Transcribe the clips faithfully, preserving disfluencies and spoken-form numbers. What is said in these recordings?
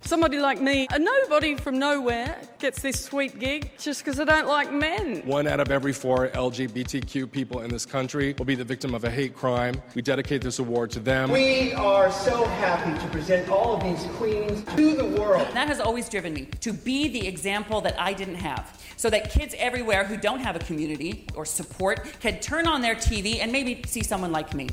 Somebody like me, a nobody from nowhere, gets this sweet gig just because I don't like men. One out of every four L G B T Q people in this country will be the victim of a hate crime. We dedicate this award to them. We are so happy to present all of these queens to the world. That has always driven me, to be the example that I didn't have, so that kids everywhere who don't have a community or support can turn on their T V and maybe see someone like me.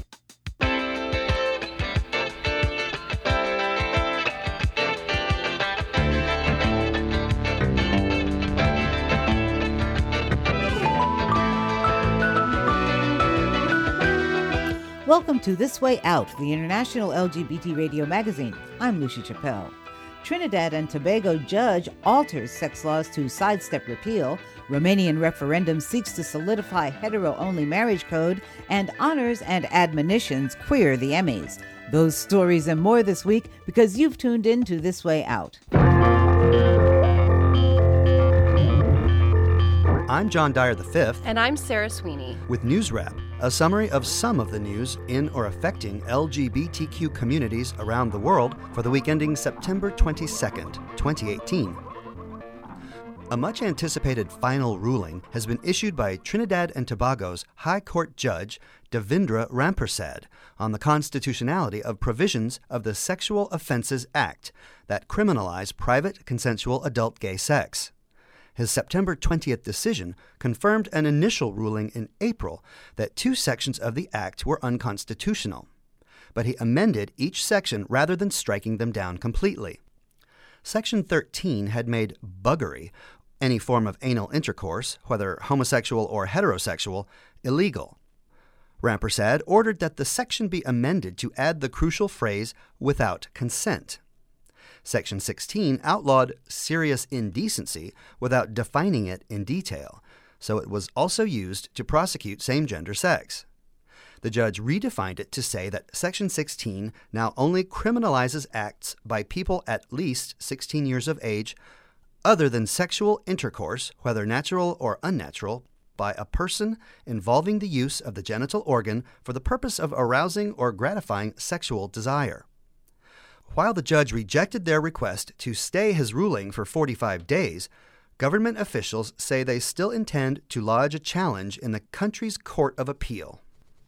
Welcome to This Way Out, the international L G B T radio magazine. I'm Lucy Chappelle. Trinidad and Tobago judge alters sex laws to sidestep repeal. Romanian referendum seeks to solidify hetero-only marriage code, and honors and admonitions queer the Emmys. Those stories and more this week because you've tuned in to This Way Out. I'm John Dyer the fifth. And I'm Sarah Sweeney. With News Wrap, a summary of some of the news in or affecting L G B T Q communities around the world for the week ending September twenty-second, twenty eighteen. A much-anticipated final ruling has been issued by Trinidad and Tobago's High Court Judge Devendra Rampersad on the constitutionality of provisions of the Sexual Offences Act that criminalize private consensual adult gay sex. His September twentieth decision confirmed an initial ruling in April that two sections of the act were unconstitutional, but he amended each section rather than striking them down completely. Section thirteen had made buggery, any form of anal intercourse, whether homosexual or heterosexual, illegal. Rampersad ordered that the section be amended to add the crucial phrase, without consent. Section sixteen outlawed serious indecency without defining it in detail, so it was also used to prosecute same-gender sex. The judge redefined it to say that Section sixteen now only criminalizes acts by people at least sixteen years of age other than sexual intercourse, whether natural or unnatural, by a person involving the use of the genital organ for the purpose of arousing or gratifying sexual desire. While the judge rejected their request to stay his ruling for forty-five days, government officials say they still intend to lodge a challenge in the country's Court of Appeal.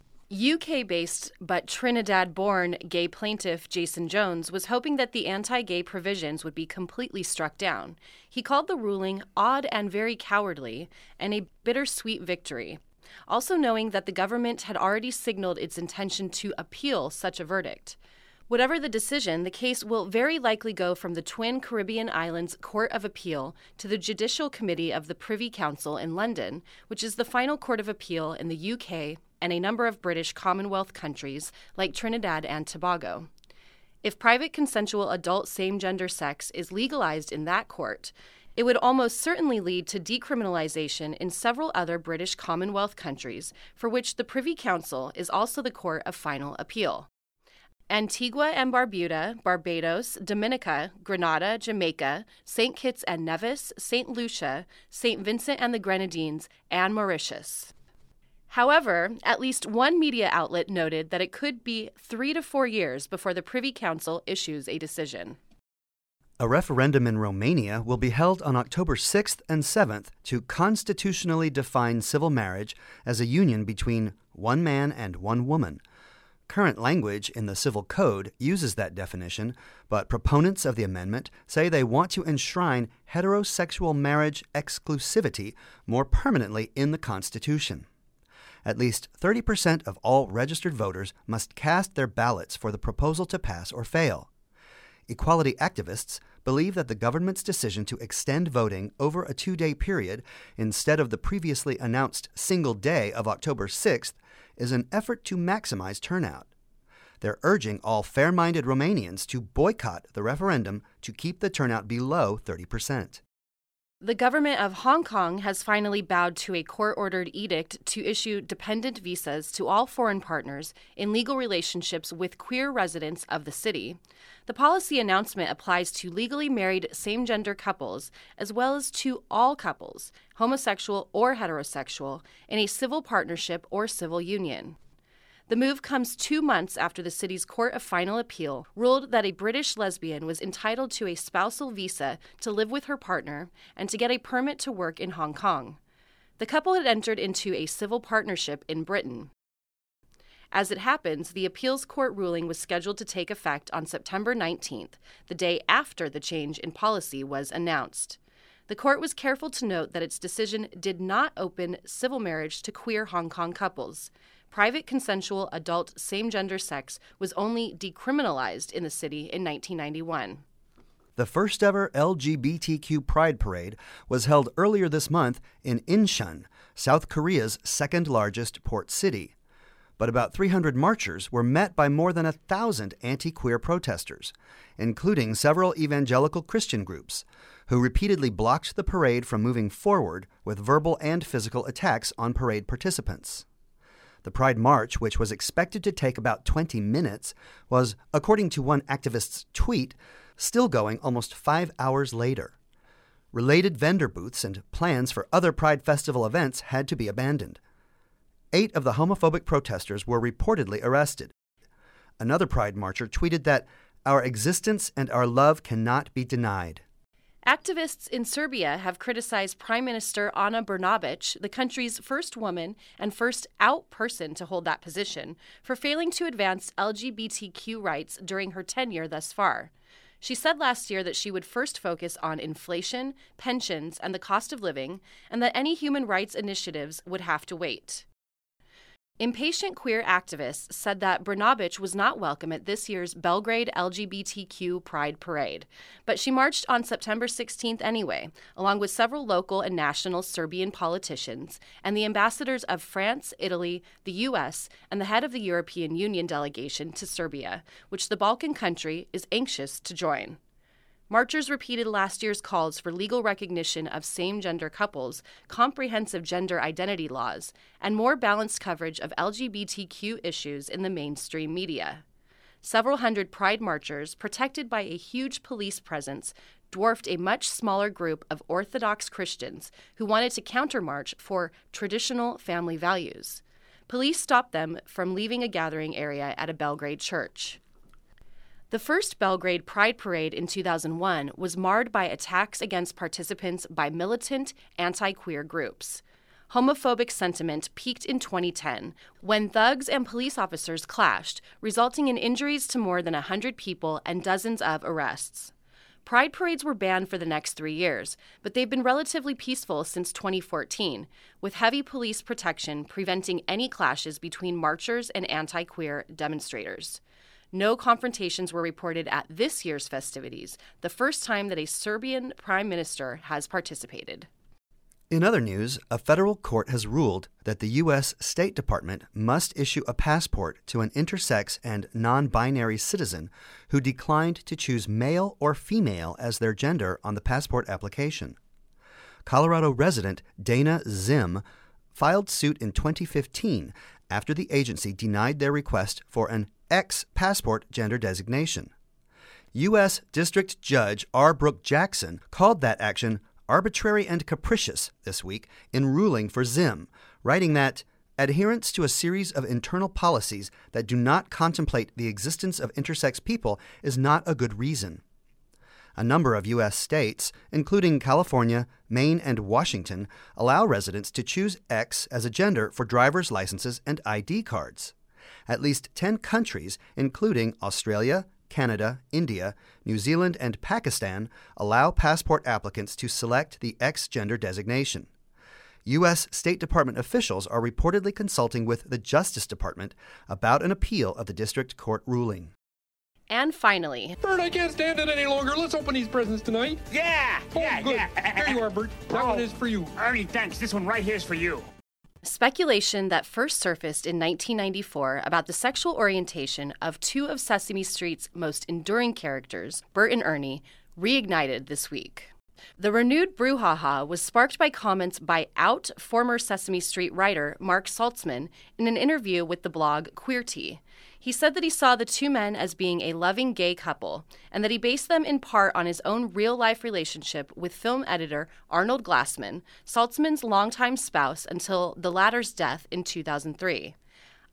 U K-based but Trinidad-born gay plaintiff Jason Jones was hoping that the anti-gay provisions would be completely struck down. He called the ruling odd and very cowardly and a bittersweet victory, also knowing that the government had already signaled its intention to appeal such a verdict. Whatever the decision, the case will very likely go from the twin Caribbean islands Court of Appeal to the Judicial Committee of the Privy Council in London, which is the final court of appeal in the U K and a number of British Commonwealth countries like Trinidad and Tobago. If private consensual adult same-gender sex is legalized in that court, it would almost certainly lead to decriminalization in several other British Commonwealth countries, for which the Privy Council is also the court of final appeal. Antigua and Barbuda, Barbados, Dominica, Grenada, Jamaica, Saint Kitts and Nevis, Saint Lucia, Saint Vincent and the Grenadines, and Mauritius. However, at least one media outlet noted that it could be three to four years before the Privy Council issues a decision. A referendum in Romania will be held on October sixth and seventh to constitutionally define civil marriage as a union between one man and one woman. Current language in the Civil Code uses that definition, but proponents of the amendment say they want to enshrine heterosexual marriage exclusivity more permanently in the Constitution. At least thirty percent of all registered voters must cast their ballots for the proposal to pass or fail. Equality activists believe that the government's decision to extend voting over a two-day period instead of the previously announced single day of October sixth is an effort to maximize turnout. They're urging all fair-minded Romanians to boycott the referendum to keep the turnout below thirty percent. The government of Hong Kong has finally bowed to a court-ordered edict to issue dependent visas to all foreign partners in legal relationships with queer residents of the city. The policy announcement applies to legally married same-gender couples as well as to all couples, homosexual or heterosexual, in a civil partnership or civil union. The move comes two months after the city's Court of Final Appeal ruled that a British lesbian was entitled to a spousal visa to live with her partner and to get a permit to work in Hong Kong. The couple had entered into a civil partnership in Britain. As it happens, the appeals court ruling was scheduled to take effect on September nineteenth, the day after the change in policy was announced. The court was careful to note that its decision did not open civil marriage to queer Hong Kong couples. Private consensual adult same-gender sex was only decriminalized in the city in nineteen ninety-one. The first ever L G B T Q Pride Parade was held earlier this month in Incheon, South Korea's second-largest port city. But about three hundred marchers were met by more than a thousand anti-queer protesters, including several evangelical Christian groups, who repeatedly blocked the parade from moving forward with verbal and physical attacks on parade participants. The Pride March, which was expected to take about twenty minutes, was, according to one activist's tweet, still going almost five hours later. Related vendor booths and plans for other Pride Festival events had to be abandoned. Eight of the homophobic protesters were reportedly arrested. Another Pride marcher tweeted that, "Our existence and our love cannot be denied." Activists in Serbia have criticized Prime Minister Ana Brnabić, the country's first woman and first out person to hold that position, for failing to advance L G B T Q rights during her tenure thus far. She said last year that she would first focus on inflation, pensions, and the cost of living, and that any human rights initiatives would have to wait. Impatient queer activists said that Brnabić was not welcome at this year's Belgrade L G B T Q Pride Parade, but she marched on September sixteenth anyway, along with several local and national Serbian politicians and the ambassadors of France, Italy, the U S, and the head of the European Union delegation to Serbia, which the Balkan country is anxious to join. Marchers repeated last year's calls for legal recognition of same-gender couples, comprehensive gender identity laws, and more balanced coverage of L G B T Q issues in the mainstream media. Several hundred Pride marchers, protected by a huge police presence, dwarfed a much smaller group of Orthodox Christians who wanted to countermarch for traditional family values. Police stopped them from leaving a gathering area at a Belgrade church. The first Belgrade Pride Parade in two thousand one was marred by attacks against participants by militant anti-queer groups. Homophobic sentiment peaked in twenty ten when thugs and police officers clashed, resulting in injuries to more than one hundred people and dozens of arrests. Pride parades were banned for the next three years, but they've been relatively peaceful since twenty fourteen, with heavy police protection preventing any clashes between marchers and anti-queer demonstrators. No confrontations were reported at this year's festivities, the first time that a Serbian prime minister has participated. In other news, a federal court has ruled that the U S State Department must issue a passport to an intersex and non-binary citizen who declined to choose male or female as their gender on the passport application. Colorado resident Dana Zim filed suit in twenty fifteen after the agency denied their request for an X passport gender designation. U S District Judge R. Brooke Jackson called that action arbitrary and capricious this week in ruling for Zim, writing that adherence to a series of internal policies that do not contemplate the existence of intersex people is not a good reason. A number of U S states, including California, Maine, and Washington, allow residents to choose X as a gender for driver's licenses and I D cards. At least ten countries, including Australia, Canada, India, New Zealand, and Pakistan, allow passport applicants to select the X gender designation. U S State Department officials are reportedly consulting with the Justice Department about an appeal of the district court ruling. And finally, Bert, I can't stand it any longer. Let's open these presents tonight. Yeah! Oh, yeah, good. yeah. There you are, Bert. That Oh. one is for you. Ernie, thanks. This one right here is for you. speculation that first surfaced in nineteen ninety-four about the sexual orientation of two of Sesame Street's most enduring characters, Bert and Ernie, reignited this week. The renewed brouhaha was sparked by comments by out former Sesame Street writer Mark Saltzman in an interview with the blog Queerty. He said that he saw the two men as being a loving gay couple, and that he based them in part on his own real-life relationship with film editor Arnold Glassman, Saltzman's longtime spouse until the latter's death in two thousand three.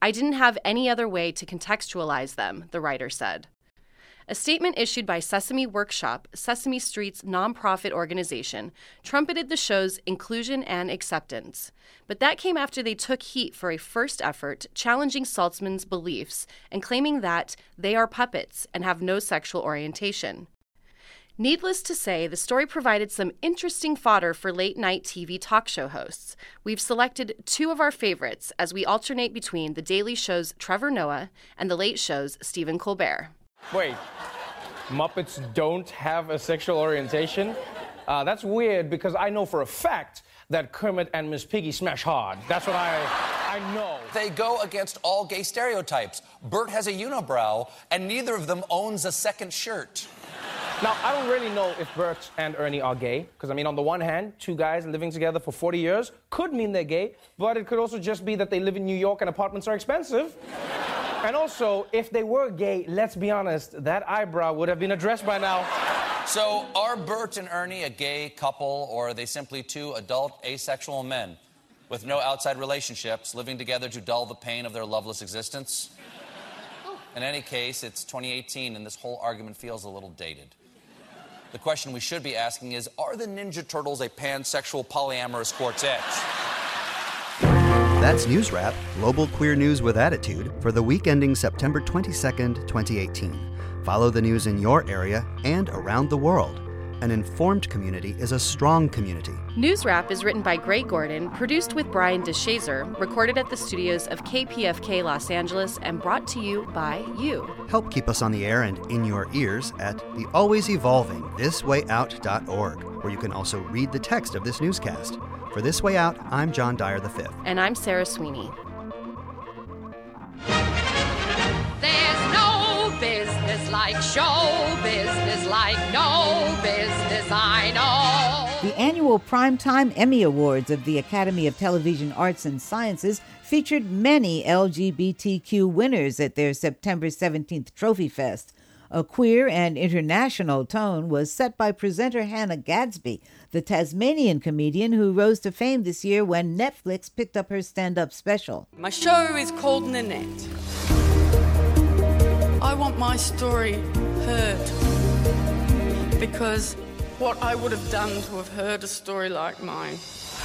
I didn't have any other way to contextualize them, the writer said. A statement issued by Sesame Workshop, Sesame Street's nonprofit organization, trumpeted the show's inclusion and acceptance. But that came after they took heat for a first effort challenging Saltzman's beliefs and claiming that they are puppets and have no sexual orientation. Needless to say, the story provided some interesting fodder for late-night T V talk show hosts. We've selected two of our favorites as we alternate between The Daily Show's Trevor Noah and The Late Show's Stephen Colbert. Wait, Muppets don't have a sexual orientation? Uh, that's weird because I know for a fact that Kermit and Miss Piggy smash hard. That's what I I know. They go against all gay stereotypes. Bert has a unibrow, and neither of them owns a second shirt. Now, I don't really know if Bert and Ernie are gay, because, I mean, on the one hand, two guys living together for forty years could mean they're gay, but it could also just be that they live in New York and apartments are expensive. And also, if they were gay, let's be honest, that eyebrow would have been addressed by now. So, are Bert and Ernie a gay couple, or are they simply two adult asexual men with no outside relationships living together to dull the pain of their loveless existence? In any case, it's twenty eighteen, and this whole argument feels a little dated. The question we should be asking is, are the Ninja Turtles a pansexual polyamorous quartet? That's News Wrap, global queer news with attitude, for the week ending September twenty-second, twenty eighteen. Follow the news in your area and around the world. An informed community is a strong community. News Wrap is written by Gray Gordon, produced with Brian DeShazer, recorded at the studios of K P F K Los Angeles, and brought to you by you. Help keep us on the air and in your ears at the always evolving this way out dot org, where you can also read the text of this newscast. For This Way Out, I'm John Dyer the fifth. And I'm Sarah Sweeney. There's no business like show business, like no business I know. The annual Primetime Emmy Awards of the Academy of Television Arts and Sciences featured many L G B T Q winners at their September seventeenth Trophy Fest. A queer and international tone was set by presenter Hannah Gadsby, the Tasmanian comedian who rose to fame this year when Netflix picked up her stand-up special. My show is called Nanette. I want my story heard because what I would have done to have heard a story like mine.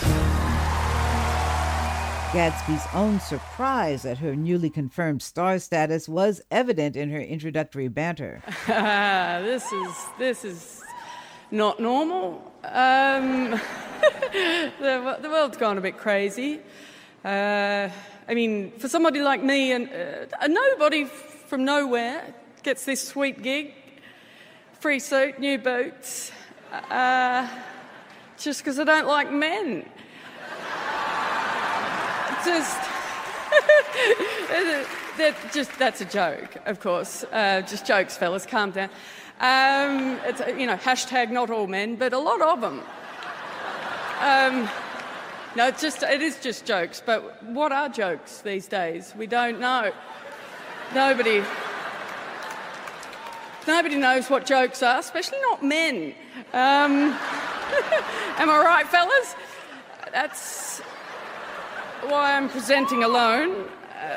Gadsby's own surprise at her newly confirmed star status was evident in her introductory banter. this is this is not normal. Um, the, the world's gone a bit crazy. Uh, I mean, for somebody like me, and uh, nobody from nowhere gets this sweet gig, free suit, new boots, uh, just because I don't like men. Just, that just that's a joke, of course. Uh, just jokes, fellas. Calm down. Um, it's you know hashtag not all men, but a lot of them. Um, no, it's just it is just jokes. But what are jokes these days? We don't know. Nobody. Nobody knows what jokes are, especially not men. Um, am I right, fellas? That's why I'm presenting alone. Uh,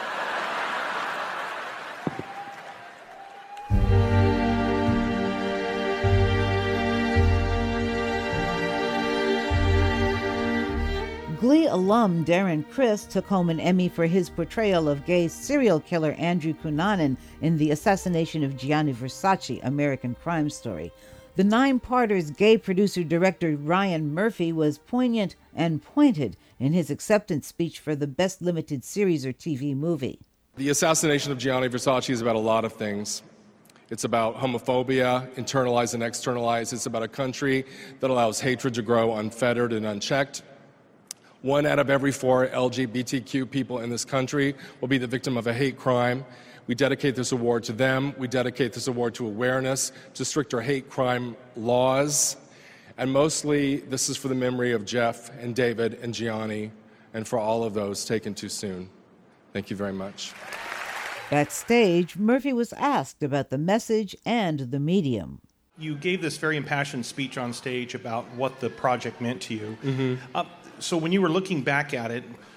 Glee alum Darren Criss took home an Emmy for his portrayal of gay serial killer Andrew Cunanan in The Assassination of Gianni Versace, American Crime Story. The Nine-Parter's gay producer-director Ryan Murphy was poignant and pointed in his acceptance speech for the Best Limited Series or T V Movie. The Assassination of Gianni Versace is about a lot of things. It's about homophobia, internalized and externalized. It's about a country that allows hatred to grow unfettered and unchecked. One out of every four L G B T Q people in this country will be the victim of a hate crime. We dedicate this award to them. We dedicate this award to awareness, to stricter hate crime laws. And mostly, this is for the memory of Jeff and David and Gianni, and for all of those taken too soon. Thank you very much. Backstage, Murphy was asked about the message and the medium. You gave this very impassioned speech on stage about what the project meant to you. Mm-hmm. Uh, so when you were looking back at it,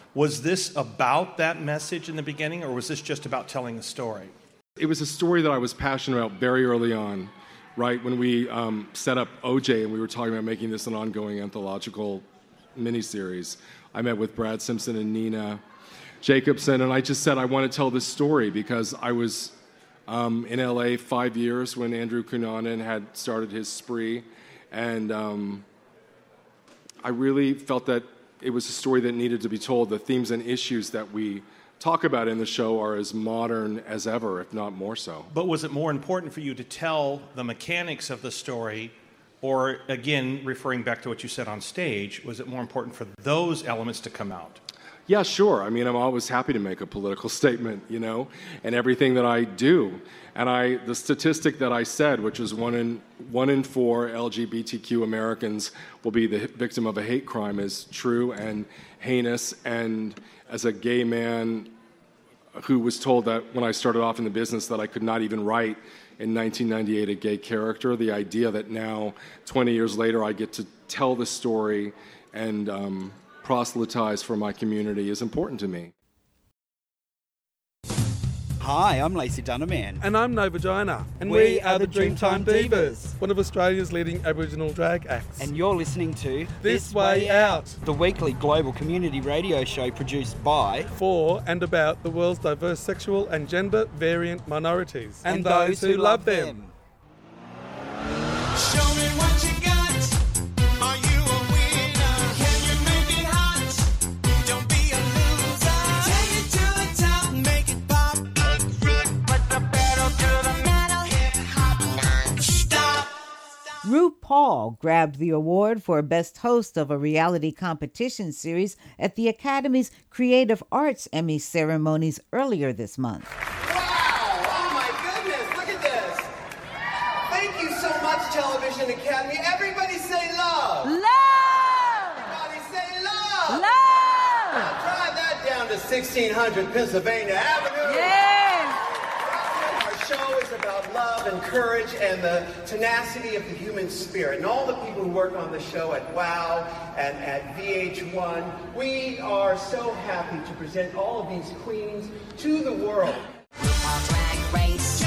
Was this about that message in the beginning, or was this just about telling a story? It was a story that I was passionate about very early on, right? When we um, set up O J and we were talking about making this an ongoing anthological miniseries, I met with Brad Simpson and Nina Jacobson, and I just said I want to tell this story because I was um, in L A five years when Andrew Cunanan had started his spree, and um, I really felt that it was a story that needed to be told. The themes and issues that we talk about in the show are as modern as ever, if not more so. But was it more important for you to tell the mechanics of the story, or, again, referring back to what you said on stage, was it more important for those elements to come out? Yeah, sure. I mean, I'm always happy to make a political statement, you know, and everything that I do. And I, the statistic that I said, which was one in one in four L G B T Q Americans will be the victim of a hate crime, is true and heinous. And as a gay man who was told that when I started off in the business that I could not even write in nineteen ninety-eight a gay character, the idea that now, twenty years later, I get to tell the story and um, proselytize for my community is important to me. Hi, I'm Lacey Dunaman. And I'm No Vagina. And we, we are, are the the Dreamtime Dreamtime Divas, Divas, one of Australia's leading Aboriginal drag acts. And you're listening to This Way Out, the weekly global community radio show produced by, for and about the world's diverse sexual and gender variant minorities. And, and those, those who love them. them. Show me what you got. Are you a winner? Can you make it hot? Don't be a loser. Take it to the top, make it pop. Put the pedal to the metal, hip hop non-stop. RuPaul grabbed the award for Best Host of a Reality Competition Series at the Academy's Creative Arts Emmy ceremonies earlier this month. Television Academy. Everybody say love. Love. Everybody say love. Love. Now drive that down to sixteen hundred Pennsylvania Avenue. Yes. Our show is about love and courage and the tenacity of the human spirit. And all the people who work on the show at WOW and at V H one, we are so happy to present all of these queens to the world. Drag race.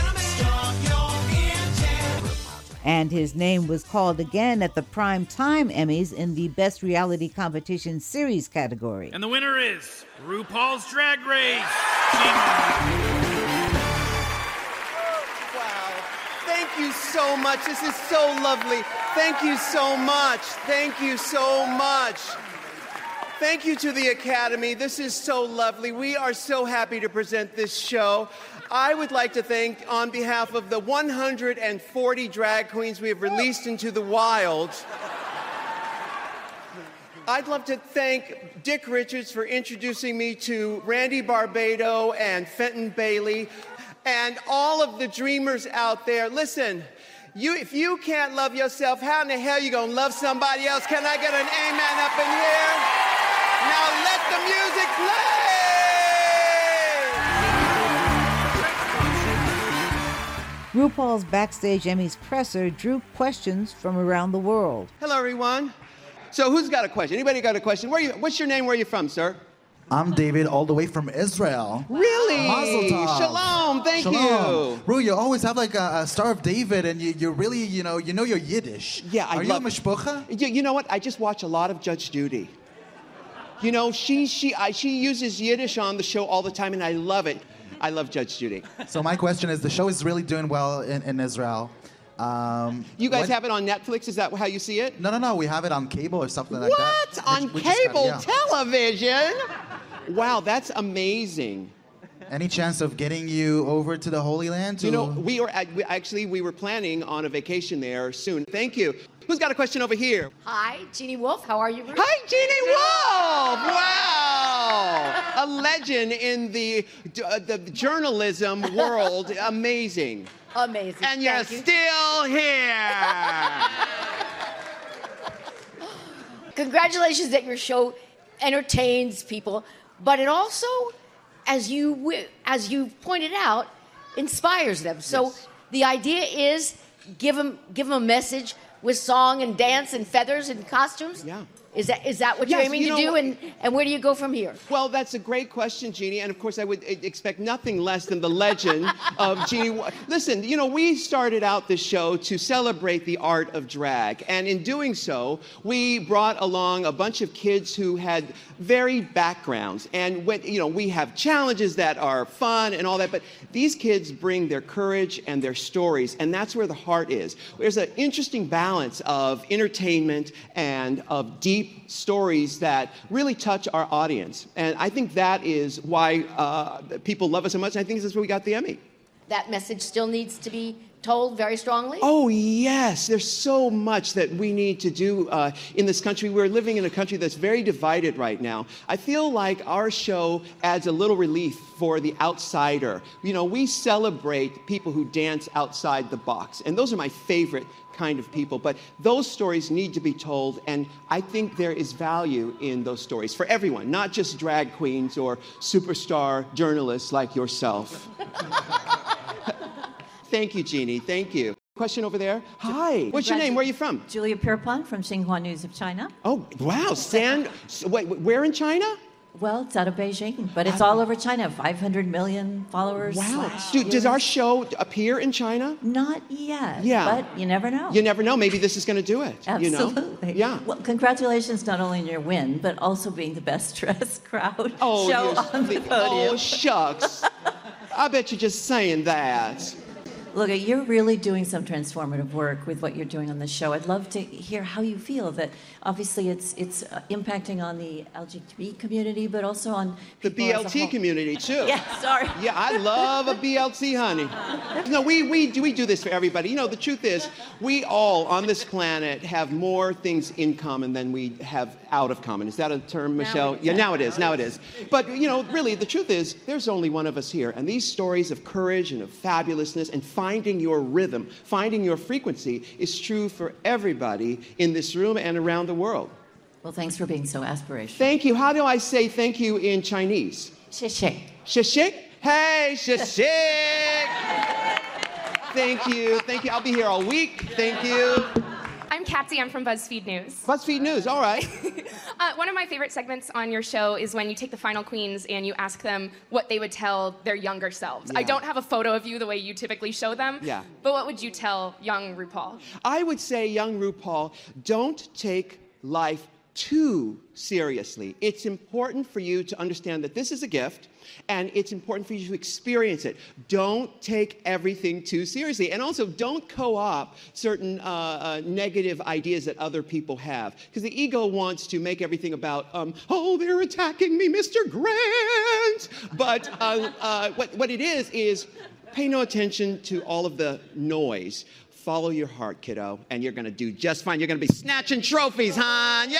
And his name was called again at the Prime Time Emmys in the Best Reality Competition Series category. And the winner is RuPaul's Drag Race. Wow. Thank you so much. This is so lovely. Thank you so much. Thank you so much. Thank you to the Academy. This is so lovely. We are so happy to present this show. I would like to thank, on behalf of the one hundred forty drag queens we have released into the wild, I'd love to thank Dick Richards for introducing me to Randy Barbado and Fenton Bailey, and all of the dreamers out there. Listen, you, if you can't love yourself, how in the hell are you going to love somebody else? Can I get an amen up in here? Now let the music play! RuPaul's Backstage Emmys presser drew questions from around the world. Hello, everyone. So who's got a question? Anybody got a question? Where are you, what's your name? Where are you from, sir? I'm David, all the way from Israel. Really? Mazel tov. Shalom. Thank Shalom. you. Ru, you always have like a, a Star of David, and you, you're really, you know, you know your Yiddish. Yeah, I Are love you a mishpucha? You, you know what? I just watch a lot of Judge Judy. You know, she she I, she uses Yiddish on the show all the time, and I love it. I love Judge Judy. So my question is, the show is really doing well in, in Israel. Um, you guys what, have it on Netflix? Is that how you see it? No, no, no. We have it on cable or something like what? that. What? On which, which cable kind of, yeah. television? Wow, that's amazing. Any chance of getting you over to the Holy Land? To... You know, we were we, actually we were planning on a vacation there soon. Thank you. Who's got a question over here? Hi, Jeannie Wolf. How are you? Ruth? Hi, Jeannie Wolf. Wow, a legend in the uh, the journalism world. Amazing. Amazing. And you're Thank you. still here. Congratulations that your show entertains people, but it also, as you as you pointed out, inspires them. So Yes. the idea is give them give them a message with song and dance and feathers and costumes. Yeah. Is that is that what Yes, you're aiming you to know do? what- And, and where do you go from here? Well, that's a great question, Jeannie. And of course, I would e- expect nothing less than the legend of Jeannie. Wa- Listen, you know, we started out this show to celebrate the art of drag. And in doing so, we brought along a bunch of kids who had varied backgrounds. And, when, you know, we have challenges that are fun and all that. But these kids bring their courage and their stories. And that's where the heart is. There's an interesting balance of entertainment and of deep stories that really touch our audience. And I think that is why uh, people love us so much. And I think that's why we got the Emmy. That message still needs to be told very strongly? Oh, yes. There's so much that we need to do uh, in this country. We're living in a country that's very divided right now. I feel like our show adds a little relief for the outsider. You know, we celebrate people who dance outside the box. And those are my favorite kind of people. But those stories need to be told. And I think there is value in those stories for everyone, not just drag queens or superstar journalists like yourself. Thank you, Jeannie. Thank you. Question over there. Hi. What's your name? Where are you from? Julia Pierpont from Xinhua News of China. Oh, wow. Sand. Wait, where in China? Well, it's out of Beijing, but it's all over China. five hundred million followers. Wow. slash Dude, does viewers. our show appear in China? Not yet. Yeah. But you never know. You never know. Maybe this is going to do it. You know? Absolutely. Yeah. Well, congratulations not only on your win, but also being the best dressed crowd Oh, show you're on the sweet. podium. Oh, shucks. I bet you're just saying that. Look, you're really doing some transformative work with what you're doing on the show. I'd love to hear how you feel that obviously it's it's uh, impacting on the L G B T community, but also on The people B as L a T whole. community, too. Yeah, sorry. Yeah, I love a B L T, honey. No, we, we, do, we do this for everybody. You know, the truth is, we all on this planet have more things in common than we have out of common. Is that a term, Michelle? Yeah, now it is, now it is. But, you know, really, the truth is, there's only one of us here. And these stories of courage and of fabulousness and finding your rhythm, finding your frequency is true for everybody in this room and around the world. Well, thanks for being so aspirational. Thank you. How do I say thank you in Chinese? 谢谢. Shishik? Hey, shishik! Thank you. Thank you. I'll be here all week. Thank you. I'm Patsy. I'm from BuzzFeed News. BuzzFeed News, all right. Uh, one of my favorite segments on your show is when you take the final queens and you ask them what they would tell their younger selves. I Yeah. don't have a photo of you the way you typically show them. Yeah. But what would you tell young RuPaul? I would say, young RuPaul, don't take life too seriously. It's important for you to understand that this is a gift, and it's important for you to experience it. Don't take everything too seriously. And also, don't co-opt certain uh, uh, negative ideas that other people have. Because the ego wants to make everything about, um, oh, they're attacking me, Mister Grant. But uh, uh, what, what it is, is pay no attention to all of the noise. Follow your heart, kiddo, and you're going to do just fine. You're going to be snatching trophies, hon. Yay!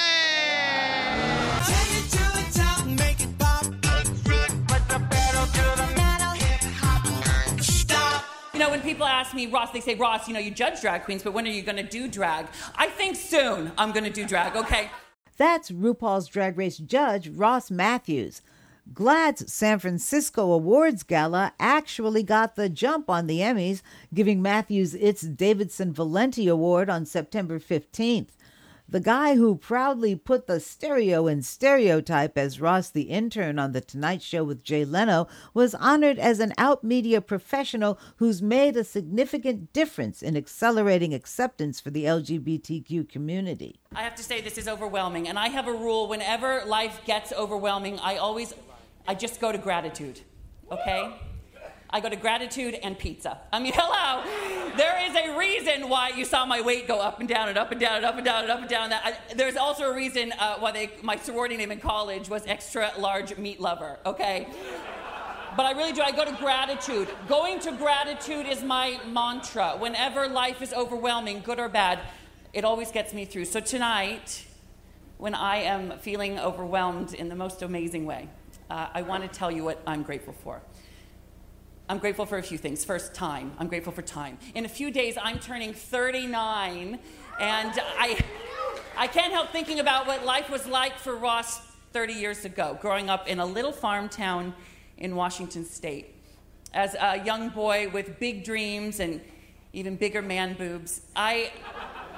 Take it to the top, make it pop. Put the pedal to the metal, hip hop. Stop. You know, when people ask me, Ross, they say, Ross, you know, you judge drag queens, but when are you going to do drag? I think soon I'm going to do drag, okay? That's RuPaul's Drag Race judge, Ross Matthews. GLAAD's San Francisco Awards Gala actually got the jump on the Emmys, giving Matthews its Davidson Valenti Award on September fifteenth. The guy who proudly put the stereo in stereotype as Ross the Intern on The Tonight Show with Jay Leno was honored as an out media professional who's made a significant difference in accelerating acceptance for the L G B T Q community. I have to say this is overwhelming, and I have a rule: whenever life gets overwhelming, I always, I just go to gratitude, okay? I go to gratitude and pizza. I mean, hello, there is a reason why you saw my weight go up and down and up and down and up and down and up and down. That I, there's also a reason uh, why they, my sorority name in college was extra large meat lover, okay? But I really do, I go to gratitude. Going to gratitude is my mantra. Whenever life is overwhelming, good or bad, it always gets me through. So tonight, when I am feeling overwhelmed in the most amazing way, uh, I want to tell you what I'm grateful for. I'm grateful for a few things. First, time. I'm grateful for time. In a few days, I'm turning thirty-nine, and I, I can't help thinking about what life was like for Ross thirty years ago, growing up in a little farm town in Washington State. As a young boy with big dreams and even bigger man boobs, I,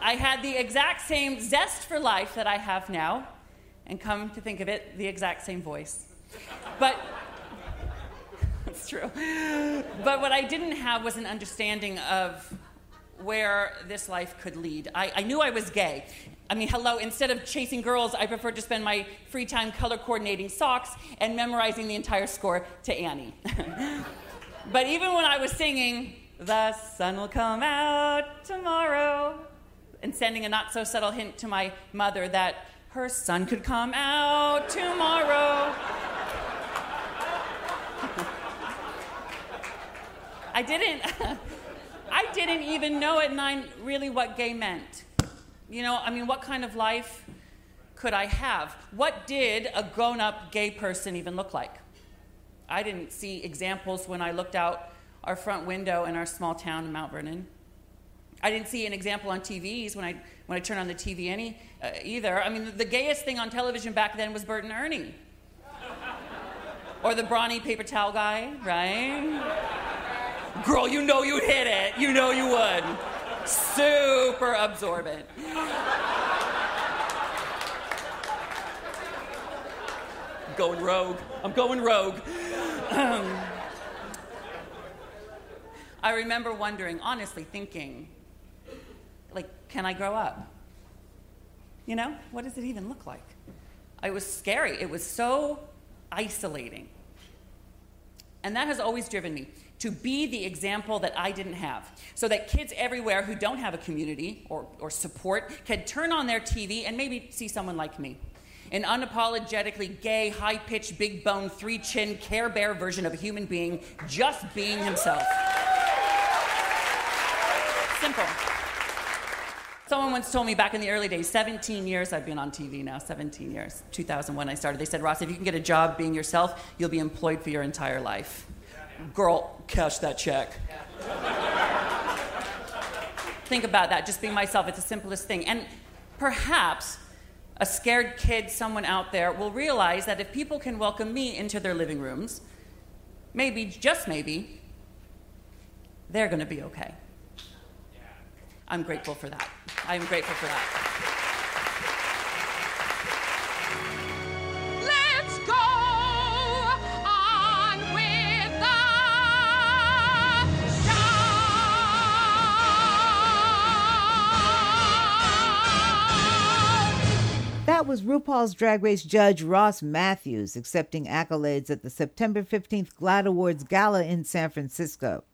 I had the exact same zest for life that I have now, and come to think of it, the exact same voice. But, it's true. But what I didn't have was an understanding of where this life could lead. I, I knew I was gay. I mean, hello, instead of chasing girls, I preferred to spend my free time color coordinating socks and memorizing the entire score to Annie. But even when I was singing, "The sun will come out tomorrow," and sending a not-so-subtle hint to my mother that her son could come out tomorrow, I didn't... I didn't even know at nine really what gay meant. You know, I mean, what kind of life could I have? What did a grown-up gay person even look like? I didn't see examples when I looked out our front window in our small town in Mount Vernon. I didn't see an example on T Vs when I when I turned on the T V any uh, either. I mean, the gayest thing on television back then was Bert and Ernie. Or the brawny paper towel guy, right? Girl, you know you'd hit it. You know you would. Super absorbent. Going rogue. I'm going rogue. Um, I remember wondering, honestly thinking, like, can I grow up? You know, what does it even look like? It was scary. It was so isolating. And that has always driven me to be the example that I didn't have, so that kids everywhere who don't have a community or, or support can turn on their T V and maybe see someone like me, an unapologetically gay, high-pitched, big-bone, three-chin, Care Bear version of a human being, just being himself. Simple. Someone once told me back in the early days, seventeen years I've been on T V now, seventeen years, two thousand one I started. They said, Ross, if you can get a job being yourself, you'll be employed for your entire life. Girl, cash that check. Think about that, just being myself. It's the simplest thing. And perhaps a scared kid, someone out there, will realize that if people can welcome me into their living rooms, maybe, just maybe, they're going to be okay. I'm grateful for that. I'm grateful for that. Let's go on with the That was RuPaul's Drag Race judge Ross Matthews accepting accolades at the September fifteenth GLAAD Awards Gala in San Francisco.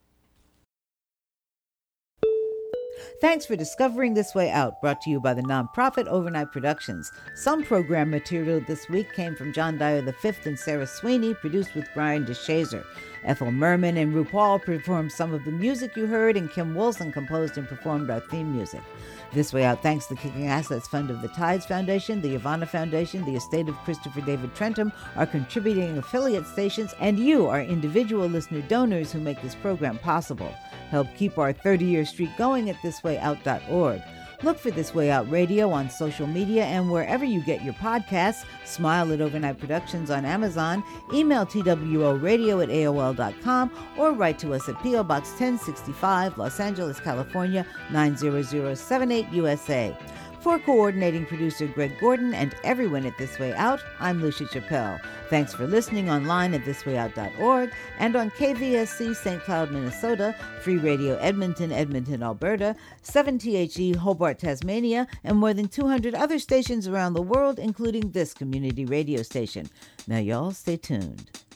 Thanks for discovering This Way Out, brought to you by the nonprofit Overnight Productions. Some program material this week came from John Dyer the fifth and Sarah Sweeney, produced with Brian DeShazer. Ethel Merman and RuPaul performed some of the music you heard, and Kim Wilson composed and performed our theme music. This Way Out thanks the Kicking Assets Fund of the Tides Foundation, the Ivana Foundation, the estate of Christopher David Trentham, our contributing affiliate stations, and you, our individual listener donors who make this program possible. Help keep our thirty-year streak going at this way out dot org. Look for This Way Out Radio on social media and wherever you get your podcasts. Smile at Overnight Productions on Amazon. Email T W O radio at A O L dot com or write to us at P O Box ten sixty-five, Los Angeles, California, nine zero zero seven eight, U S A. For coordinating producer Greg Gordon and everyone at This Way Out, I'm Lucia Chappelle. Thanks for listening online at this way out dot org and on K V S C Saint Cloud, Minnesota, Free Radio Edmonton, Edmonton, Alberta, seven T H E Hobart, Tasmania, and more than two hundred other stations around the world, including this community radio station. Now y'all stay tuned.